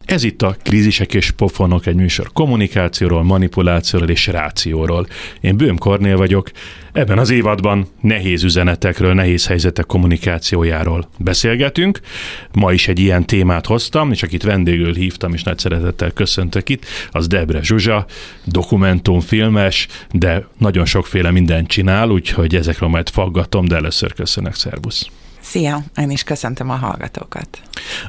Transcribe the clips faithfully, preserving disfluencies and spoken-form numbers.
Ez itt a Krízisek és pofonok, egy műsor kommunikációról, manipulációról és rációról. Én Böhm Kornél vagyok. Ebben az évadban nehéz üzenetekről, nehéz helyzetek kommunikációjáról beszélgetünk. Ma is egy ilyen témát hoztam, és akit vendégül hívtam, és nagy szeretettel köszöntök itt, az Debre Zsuzsa, dokumentumfilmes, de nagyon sokféle mindent csinál, úgyhogy ezekről majd faggatom, de először köszönök, szervusz! Szia, én is köszöntöm a hallgatókat.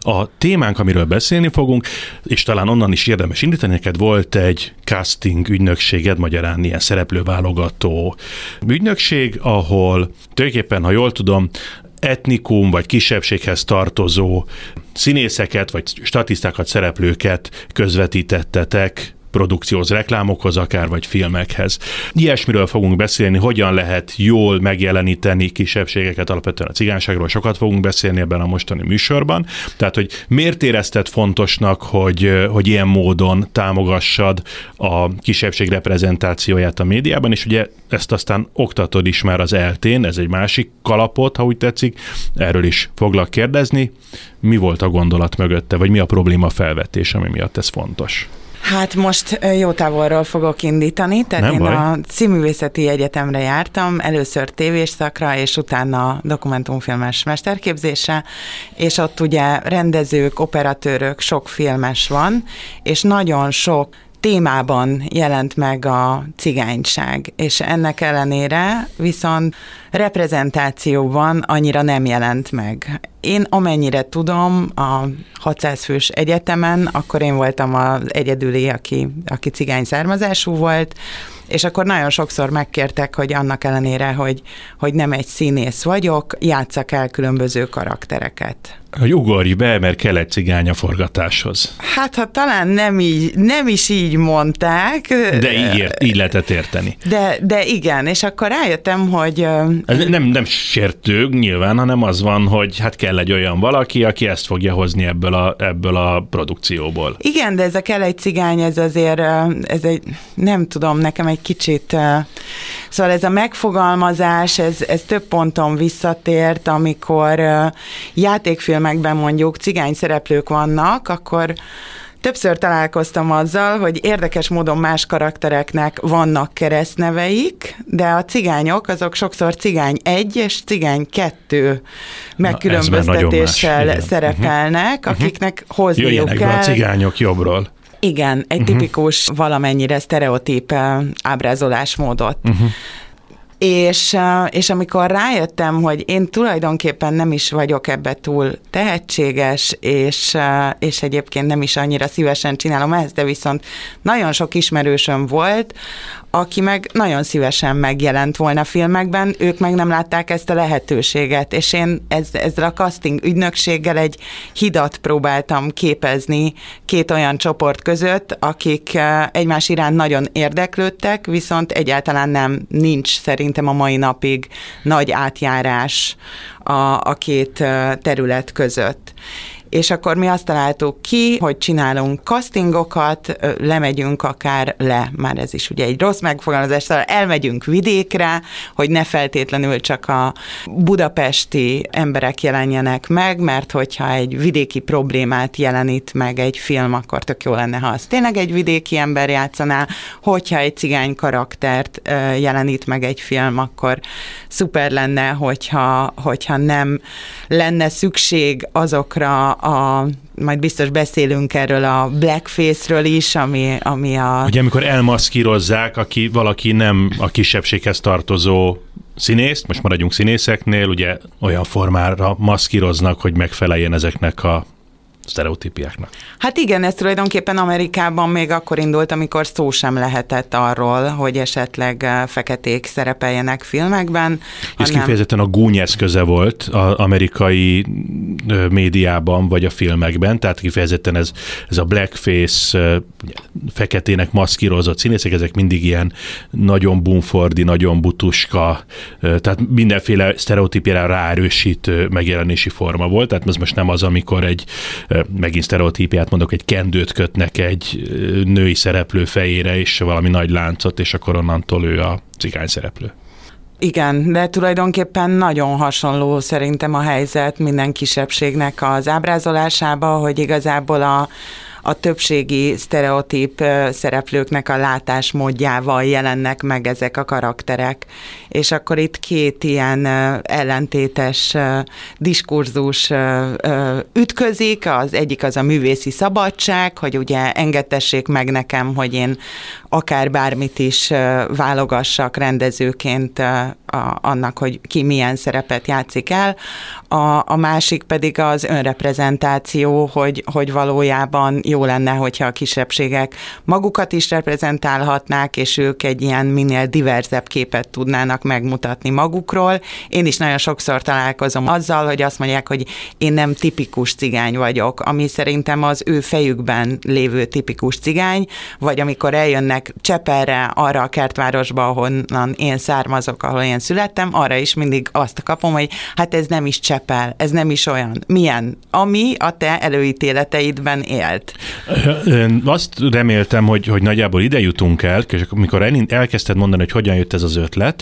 A témánk, amiről beszélni fogunk, és talán onnan is érdemes indítani, neked volt egy casting ügynökséged, magyarán ilyen szereplőválogató ügynökség, ahol tulajdonképpen, ha jól tudom, etnikum vagy kisebbséghez tartozó színészeket vagy statisztákat, szereplőket közvetítettetek produkcióhoz, reklámokhoz akár, vagy filmekhez. Ilyesmiről fogunk beszélni, hogyan lehet jól megjeleníteni kisebbségeket, alapvetően a cigányságról sokat fogunk beszélni ebben a mostani műsorban. Tehát, hogy miért érezted fontosnak, hogy, hogy ilyen módon támogassad a kisebbség reprezentációját a médiában, és ugye ezt aztán oktatod is már az eltén, ez egy másik kalapot, ha úgy tetszik, erről is foglak kérdezni. Mi volt a gondolat mögötte, vagy mi a probléma felvetés, ami miatt ez fontos? Hát most jó távolról fogok indítani, tehát Nem én baj. a Színművészeti Egyetemre jártam, először tévés szakra, és utána dokumentumfilmes mesterképzésre, és ott ugye rendezők, operatőrök, sok filmes van, és nagyon sok témában jelent meg a cigányság, és ennek ellenére viszont reprezentációban annyira nem jelent meg. Én amennyire tudom, a hatszáz fős egyetemen, akkor én voltam az egyedüli, aki, aki cigány származású volt, és akkor nagyon sokszor megkértek, hogy annak ellenére, hogy, hogy nem egy színész vagyok, játsszak el különböző karaktereket. Hogy ugorj be, mert kell egy cigány a forgatáshoz. Hát, ha talán nem, így, nem is így mondták. De így, ért, így lehetett érteni. De, de igen, és akkor rájöttem, hogy... Ez nem, nem sértő nyilván, hanem az van, hogy hát kell egy olyan valaki, aki ezt fogja hozni ebből a, ebből a produkcióból. Igen, de ez a kell egy cigány, ez azért, ez egy, nem tudom, nekem egy kicsit... Szóval ez a megfogalmazás, ez, ez több ponton visszatért, amikor játékfilmekben mondjuk cigány szereplők vannak, akkor többször találkoztam azzal, hogy érdekes módon más karaktereknek vannak keresztneveik, de a cigányok azok sokszor cigány egy és cigány kettő megkülönböztetéssel szerepelnek, uh-huh. akiknek hozniuk Jöjjenek kell. Jöjjenek be a cigányok jobbról. Igen, egy uh-huh. tipikus, valamennyire sztereotíp ábrázolásmódot. Uh-huh. És, és amikor rájöttem, hogy én tulajdonképpen nem is vagyok ebbe túl tehetséges, és, és egyébként nem is annyira szívesen csinálom ezt, de viszont nagyon sok ismerősöm volt, aki meg nagyon szívesen megjelent volna filmekben, ők meg nem látták ezt a lehetőséget, és én ez, ezzel a casting ügynökséggel egy hidat próbáltam képezni két olyan csoport között, akik egymás iránt nagyon érdeklődtek, viszont egyáltalán nem nincs szerintem a mai napig nagy átjárás a, a két terület között. És akkor mi azt találtuk ki, hogy csinálunk castingokat, lemegyünk akár le, már ez is ugye egy rossz megfogalmazás, szóval elmegyünk vidékre, hogy ne feltétlenül csak a budapesti emberek jelenjenek meg, mert hogyha egy vidéki problémát jelenít meg egy film, akkor tök jó lenne, ha az tényleg egy vidéki ember játszaná, hogyha egy cigány karaktert jelenít meg egy film, akkor szuper lenne, hogyha, hogyha nem lenne szükség azokra a, majd biztos beszélünk erről a blackface-ről is, ami, ami a... Ugye amikor elmaszkírozzák, aki valaki nem a kisebbséghez tartozó színészt, most maradjunk színészeknél, ugye olyan formára maszkíroznak, hogy megfeleljen ezeknek a sztereotípiáknak. Hát igen, ez tulajdonképpen Amerikában még akkor indult, amikor szó sem lehetett arról, hogy esetleg feketék szerepeljenek filmekben. Ez hanem... kifejezetten a gúny eszköze volt az amerikai médiában, vagy a filmekben, tehát kifejezetten ez, ez a blackface, feketének maszkírozott színészek, ezek mindig ilyen nagyon bumfordi, nagyon butuska, tehát mindenféle sztereotípiára ráerősítő megjelenési forma volt, tehát ez most nem az, amikor egy megint sztereotípiát mondok, egy kendőt kötnek egy női szereplő fejére, és valami nagy láncot, és akkor onnantól ő a cigány szereplő. Igen, de tulajdonképpen nagyon hasonló szerintem a helyzet minden kisebbségnek az ábrázolásába, hogy igazából a a többségi sztereotíp szereplőknek a látásmódjával jelennek meg ezek a karakterek. És akkor itt két ilyen ellentétes diskurzus ütközik, az egyik az a művészi szabadság, hogy ugye engedtessék meg nekem, hogy én akár bármit is válogassak rendezőként a, annak, hogy ki milyen szerepet játszik el. A, a másik pedig az önreprezentáció, hogy, hogy valójában jó lenne, hogyha a kisebbségek magukat is reprezentálhatnák, és ők egy ilyen minél diverzebb képet tudnának megmutatni magukról. Én is nagyon sokszor találkozom azzal, hogy azt mondják, hogy én nem tipikus cigány vagyok, ami szerintem az ő fejükben lévő tipikus cigány, vagy amikor eljönnek Csepelre, arra a kertvárosba, ahonnan én származok, ahol én születtem, arra is mindig azt kapom, hogy hát ez nem is Csepel, ez nem is olyan. Milyen? Ami a te előítéleteidben élt. Én azt reméltem, hogy, hogy nagyjából ide jutunk el, és amikor elkezdted mondani, hogy hogyan jött ez az ötlet,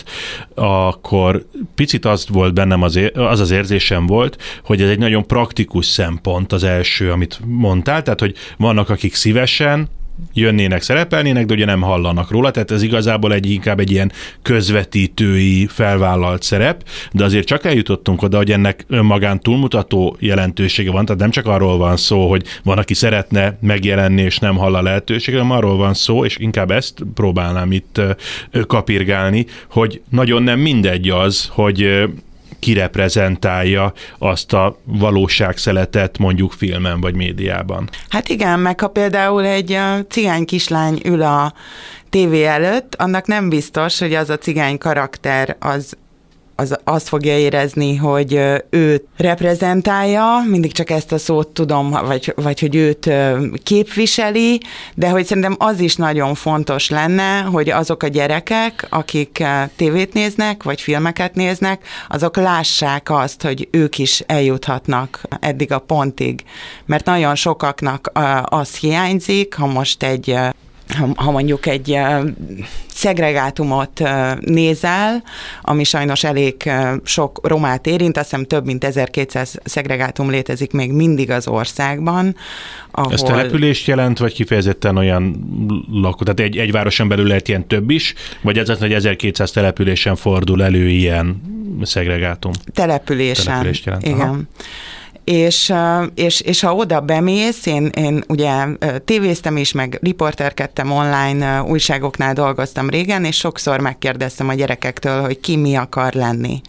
akkor picit az volt bennem, az, az az érzésem volt, hogy ez egy nagyon praktikus szempont az első, amit mondtál, tehát, hogy vannak, akik szívesen jönnének, szerepelnének, de ugye nem hallanak róla, tehát ez igazából egy inkább egy ilyen közvetítői felvállalt szerep, de azért csak eljutottunk oda, hogy ennek önmagán túlmutató jelentősége van, tehát nem csak arról van szó, hogy van, aki szeretne megjelenni, és nem hall a lehetőségre, hanem arról van szó, és inkább ezt próbálnám itt kapirgálni, hogy nagyon nem mindegy az, hogy kireprezentálja azt a valóságszeletet mondjuk filmen vagy médiában. Hát igen, meg ha például egy cigány kislány ül a tévé előtt, annak nem biztos, hogy az a cigány karakter az az azt fogja érezni, hogy őt reprezentálja, mindig csak ezt a szót tudom, vagy, vagy hogy őt képviseli, de hogy szerintem az is nagyon fontos lenne, hogy azok a gyerekek, akik tévét néznek, vagy filmeket néznek, azok lássák azt, hogy ők is eljuthatnak eddig a pontig. Mert nagyon sokaknak az hiányzik, ha most egy ha mondjuk egy uh, szegregátumot uh, nézel, ami sajnos elég uh, sok romát érint, azt hiszem több mint ezerkétszáz szegregátum létezik még mindig az országban. Ahol... Ez települést jelent, vagy kifejezetten olyan lakó? Tehát egy, egy városon belül lehet ilyen több is, vagy ez az, hogy ezerkétszáz településen fordul elő ilyen szegregátum? Településen, Települést jelent. Igen. Aha. És, és, és ha oda bemész, én, én ugye tévéztem is, meg riporterkedtem online, újságoknál dolgoztam régen, és sokszor megkérdeztem a gyerekektől, hogy ki mi akar lenni.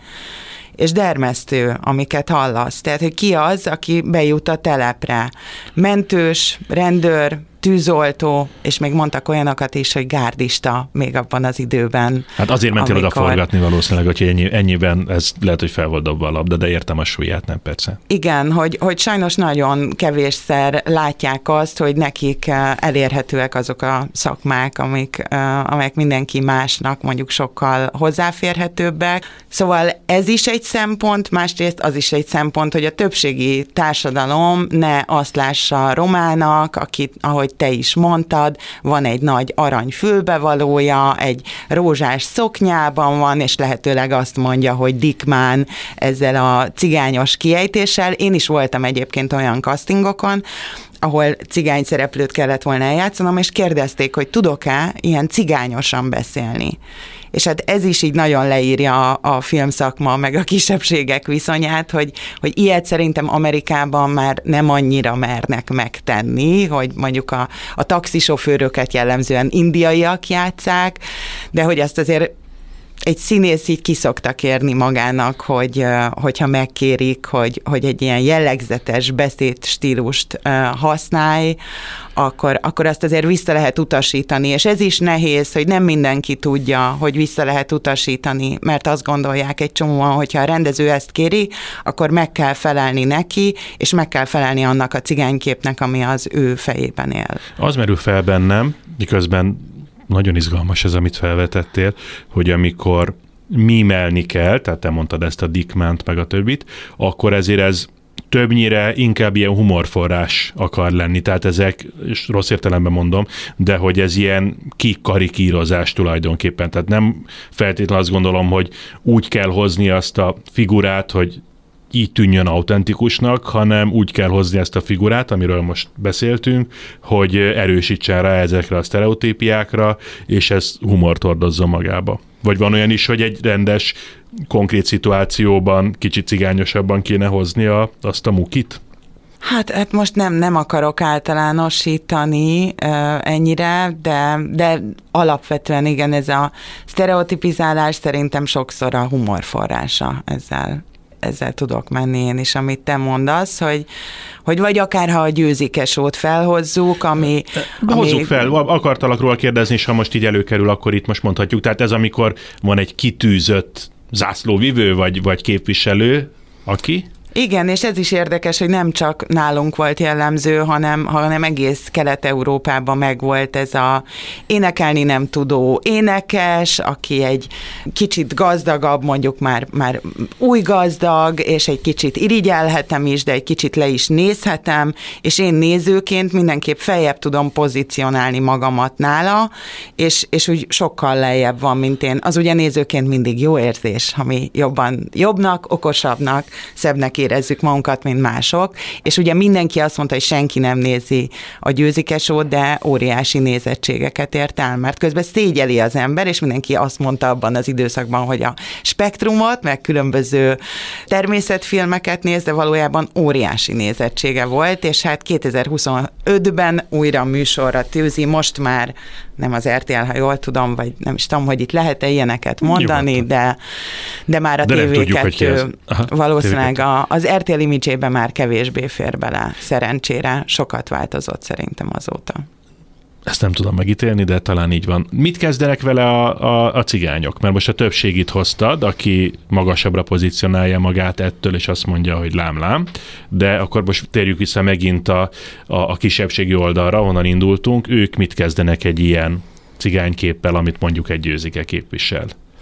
És dermesztő, amiket hallasz. Tehát, hogy ki az, aki bejut a telepre. Mentős, rendőr, tűzoltó, és még mondtak olyanokat is, hogy gárdista még abban az időben. Hát azért mentél amikor... oda forgatni valószínűleg, hogy ennyi, ennyiben ez lehet, hogy fel volt dobva a labda, de értem a súlyát, nem persze. Igen, hogy, hogy sajnos nagyon kevésszer látják azt, hogy nekik elérhetőek azok a szakmák, amik, amelyek mindenki másnak mondjuk sokkal hozzáférhetőbbek. Szóval ez is egy szempont, másrészt az is egy szempont, hogy a többségi társadalom ne azt lássa romának, akit, ahogy te is mondtad, van egy nagy arany fülbevalója, egy rózsás szoknyában van, és lehetőleg azt mondja, hogy Dickmann ezzel a cigányos kiejtéssel. Én is voltam egyébként olyan castingokon, ahol cigány szereplőt kellett volna eljátszanom, és kérdezték, hogy tudok-e ilyen cigányosan beszélni. És hát ez is így nagyon leírja a, a filmszakma, meg a kisebbségek viszonyát, hogy, hogy ilyet szerintem Amerikában már nem annyira mernek megtenni, hogy mondjuk a, a taxisofőröket jellemzően indiaiak játsszák, de hogy azt azért egy színész így ki szokta kérni magának, hogy, hogyha megkérik, hogy, hogy egy ilyen jellegzetes beszédstílust használj, akkor, akkor azt azért vissza lehet utasítani, és ez is nehéz, hogy nem mindenki tudja, hogy vissza lehet utasítani, mert azt gondolják egy csomóan, hogyha a rendező ezt kéri, akkor meg kell felelni neki, és meg kell felelni annak a cigányképnek, ami az ő fejében él. Az merül fel bennem, miközben nagyon izgalmas ez, amit felvetettél, hogy amikor mímelni kell, tehát te mondtad ezt a Dickmannt meg a többit, akkor ezért ez többnyire inkább ilyen humorforrás akar lenni, tehát ezek, és rossz értelemben mondom, de hogy ez ilyen kikarikírozás tulajdonképpen, tehát nem feltétlenül azt gondolom, hogy úgy kell hozni azt a figurát, hogy így tűnjön autentikusnak, hanem úgy kell hozni ezt a figurát, amiről most beszéltünk, hogy erősítsen rá ezekre a sztereotípiákra, és ez humort hordozzon magába. Vagy van olyan is, hogy egy rendes, konkrét szituációban kicsit cigányosabban kéne hozni a, azt a mukit? Hát, hát most nem, nem akarok általánosítani uh, ennyire, de, de alapvetően igen, ez a sztereotipizálás szerintem sokszor a humor forrása, ezzel, ezzel tudok menni én is, amit te mondasz, hogy, hogy vagy akár ha a győzikesót felhozzuk, ami... Hozzuk ami... fel, akartalak róla kérdezni, és ha most így előkerül, akkor itt most mondhatjuk. Tehát ez amikor van egy kitűzött zászlóvivő, vagy, vagy képviselő, aki... Igen, és ez is érdekes, hogy nem csak nálunk volt jellemző, hanem, hanem egész Kelet-Európában megvolt ez a énekelni nem tudó énekes, aki egy kicsit gazdagabb, mondjuk már, már új gazdag, és egy kicsit irigyelhetem is, de egy kicsit le is nézhetem, és én nézőként mindenképp feljebb tudom pozícionálni magamat nála, és, és úgy sokkal lejjebb van, mint én. Az ugye nézőként mindig jó érzés, ha mi jobban, jobbnak, okosabbnak, szebbnek érezzük magunkat, mint mások, és ugye mindenki azt mondta, hogy senki nem nézi a győzikesót, de óriási nézettségeket ért el, mert közben szégyeli az ember, és mindenki azt mondta abban az időszakban, hogy a Spektrumot, meg különböző természetfilmeket néz, de valójában óriási nézettsége volt, és hát kétezer-huszonötben újra műsorra tűzi, most már nem az er té el, ha jól tudom, vagy nem is tudom, hogy itt lehet-e ilyeneket mondani, de, de már a de té vé kettő Aha, valószínűleg té vé kettő. a, az er té el imidzsébe már kevésbé fér bele. Szerencsére sokat változott szerintem azóta. Ezt nem tudom megítélni, de talán így van. Mit kezdenek vele a, a, a cigányok? Mert most a többség itt hoztad, aki magasabbra pozícionálja magát ettől, és azt mondja, hogy lám-lám, de akkor most térjük vissza megint a, a, a kisebbségi oldalra, honnan indultunk. Ők mit kezdenek egy ilyen cigányképpel, amit mondjuk egy győzike képvisel?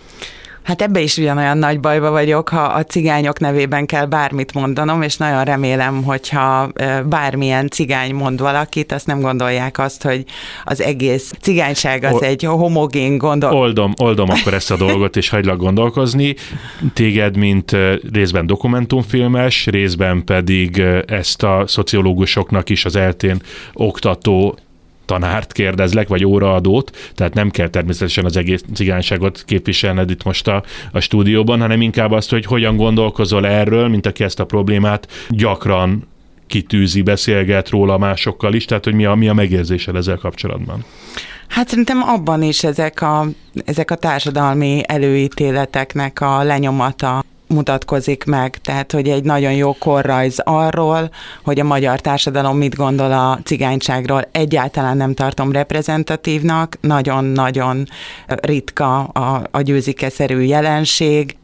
Hát ebbe is ugyanolyan nagy bajba vagyok, ha a cigányok nevében kell bármit mondanom, és nagyon remélem, hogyha bármilyen cigány mond valakit, azt nem gondolják azt, hogy az egész cigányság az o- egy homogén gondol. Oldom, oldom akkor ezt a dolgot, és hagylak gondolkozni. Téged, mint részben dokumentumfilmes, részben pedig ezt a szociológusoknak is az eltén oktató tanárt kérdezlek, vagy óraadót, tehát nem kell természetesen az egész cigányságot képviselned itt most a, a stúdióban, hanem inkább azt, hogy hogyan gondolkozol erről, mint aki ezt a problémát gyakran kitűzi, beszélget róla másokkal is, tehát hogy mi a, mi a megérzésed ezzel kapcsolatban? Hát szerintem abban is ezek a, ezek a társadalmi előítéleteknek a lenyomata mutatkozik meg, tehát hogy egy nagyon jó korrajz arról, hogy a magyar társadalom mit gondol a cigányságról, egyáltalán nem tartom reprezentatívnak, nagyon-nagyon ritka a, a győzikeszerű jelenség.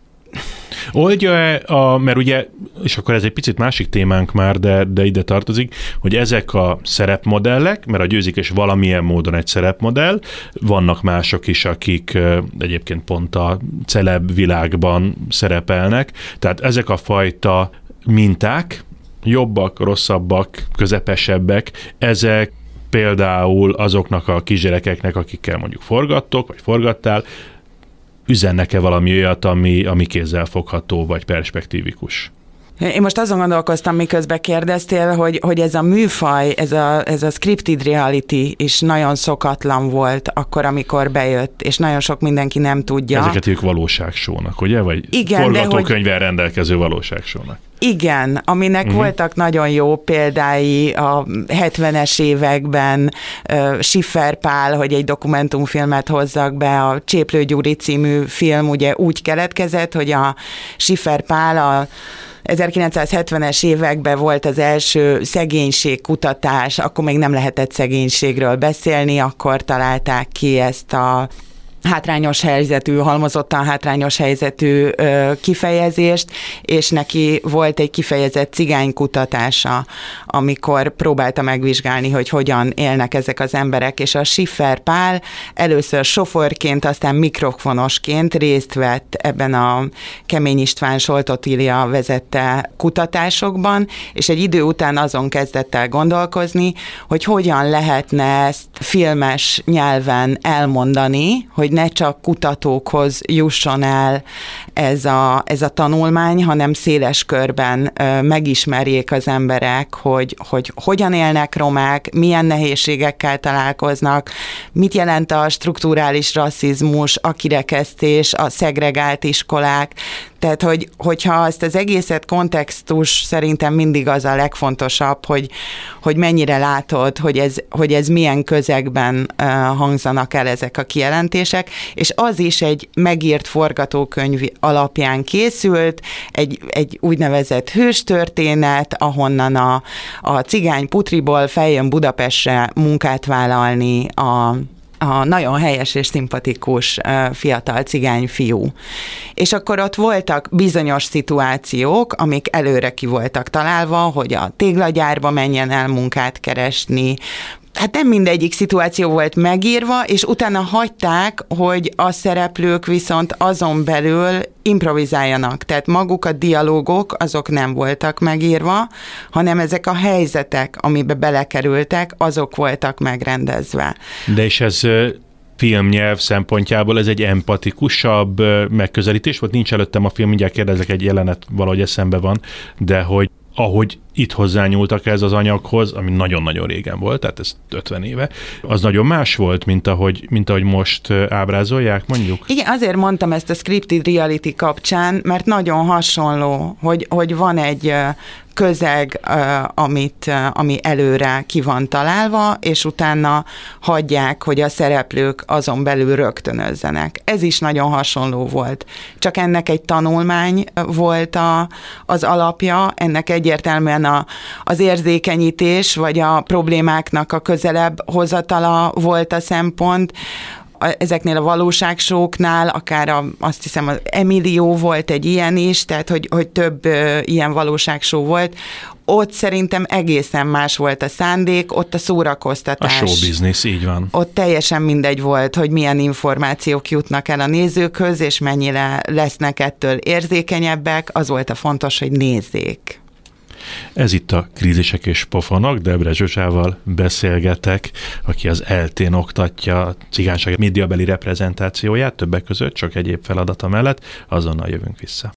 Oldja a, mert ugye, és akkor ez egy picit másik témánk már, de, de ide tartozik, hogy ezek a szerepmodellek, mert a győzikes valamilyen módon egy szerepmodell, vannak mások is, akik egyébként pont a celeb világban szerepelnek, tehát ezek a fajta minták, jobbak, rosszabbak, közepesebbek, ezek például azoknak a kisgyerekeknek, akikkel mondjuk forgattok, vagy forgattál, üzennek-e valami olyat, ami, ami kézzelfogható, vagy perspektívikus? Én most azon gondolkoztam, miközben kérdeztél, hogy, hogy ez a műfaj, ez a, ez a scripted reality is nagyon szokatlan volt akkor, amikor bejött, és nagyon sok mindenki nem tudja. Ezeket ők valóságsónak, ugye? Vagy igen, forgatókönyvvel hogy... rendelkező valóságsónak. Igen, aminek uh-huh. voltak nagyon jó példái a hetvenes években, uh, Schiffer Pál, hogy egy dokumentumfilmet hozzak be, a Cséplő Gyuri című film ugye úgy keletkezett, hogy a Schiffer Pál a ezerkilencszázhetvenes években volt az első szegénységkutatás, akkor még nem lehetett szegénységről beszélni, akkor találták ki ezt a hátrányos helyzetű, halmozottan hátrányos helyzetű ö, kifejezést, és neki volt egy kifejezett cigánykutatása, amikor próbálta megvizsgálni, hogy hogyan élnek ezek az emberek, és a Schiffer Pál először sofőrként, aztán mikrofonosként részt vett ebben a Kemény István Solt Otília vezette kutatásokban, és egy idő után azon kezdett el gondolkozni, hogy hogyan lehetne ezt filmes nyelven elmondani, hogy hogy ne csak kutatókhoz jusson el ez a, ez a tanulmány, hanem széles körben megismerjék az emberek, hogy, hogy hogyan élnek romák, milyen nehézségekkel találkoznak, mit jelent a strukturális rasszizmus, a kirekesztés, a szegregált iskolák. Tehát, hogy, hogyha ezt az egészet kontextus szerintem mindig az a legfontosabb, hogy, hogy mennyire látod, hogy ez, hogy ez milyen közegben uh, hangzanak el ezek a kijelentések, és az is egy megírt forgatókönyv alapján készült, egy, egy úgynevezett hőstörténet, ahonnan a, a cigány putriból feljön Budapestre munkát vállalni a a nagyon helyes és szimpatikus fiatal cigány fiú. És akkor ott voltak bizonyos szituációk, amik előre ki voltak találva, hogy a téglagyárba menjen el munkát keresni. Hát nem mindegyik szituáció volt megírva, és utána hagyták, hogy a szereplők viszont azon belül improvizáljanak. Tehát maguk a dialógok, azok nem voltak megírva, hanem ezek a helyzetek, amiben belekerültek, azok voltak megrendezve. De és ez filmnyelv szempontjából ez egy empatikusabb megközelítés volt? Nincs előttem a film, mindjárt kérdezek, egy jelenet valahogy eszembe van, de hogy ahogy itt hozzányúltak ez az anyaghoz, ami nagyon-nagyon régen volt, tehát ez ötven éve, az nagyon más volt, mint ahogy, mint ahogy most ábrázolják, mondjuk? Igen, azért mondtam ezt a scripted reality kapcsán, mert nagyon hasonló, hogy, hogy van egy közeg, amit, ami előre ki van találva, és utána hagyják, hogy a szereplők azon belül rögtönözzenek. Ez is nagyon hasonló volt. Csak ennek egy tanulmány volt a, az alapja, ennek egyértelműen a, az érzékenyítés, vagy a problémáknak a közelebb hozatala volt a szempont. Ezeknél a valóságsóknál, akár a, azt hiszem az Emilio volt egy ilyen is, tehát hogy, hogy több ö, ilyen valóságsó volt. Ott szerintem egészen más volt a szándék, ott a szórakoztatás. A show business, így van. Ott teljesen mindegy volt, hogy milyen információk jutnak el a nézőkhöz, és mennyire lesznek ettől érzékenyebbek, az volt a fontos, hogy nézzék. Ez itt a Krízisek és Pofonok, Debre Zsuzsával beszélgetek, aki az eltén oktatja a cigányság médiabeli reprezentációját, többek között csak egyéb feladata mellett, azonnal jövünk vissza.